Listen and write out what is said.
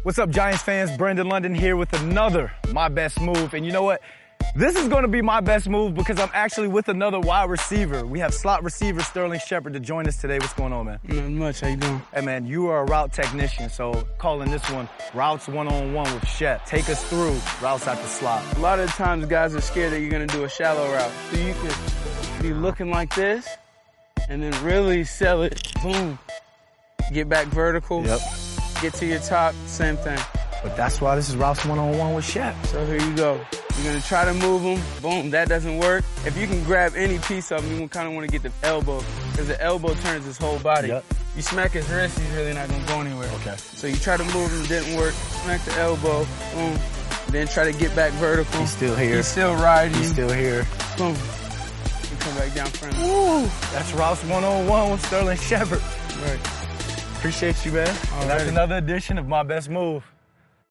What's up, Giants fans? Brandon London here with another My Best Move. And you know what? This is going to be my best move because I'm actually with another wide receiver. We have slot receiver Sterling Shepard to join us today. What's going on, man? Not much. How you doing? Hey, man, you are a route technician, so calling this one Routes One-on-One with Shep. Take us through routes at the slot. A lot of the times guys are scared that you're going to do a shallow route. So you could be looking like this and then really sell it. Boom. Get back vertical. Yep. Get to your top. Same thing. But that's why this is Routes One-on-One with Shep. So here you go. You're going to try to move him. Boom. That doesn't work. If you can grab any piece of him, you kind of want to get the elbow because the elbow turns his whole body. Yep. You smack his wrist, he's really not going to go anywhere. Okay. So you try to move him, it didn't work. Smack the elbow. Boom. Then try to get back vertical. He's still here. He's still riding. He's still here. Boom. You come back down front. Woo! That's Routes One-on-One with Sterling Shepard. Right. Appreciate you, man. And that's another edition of My Best Move.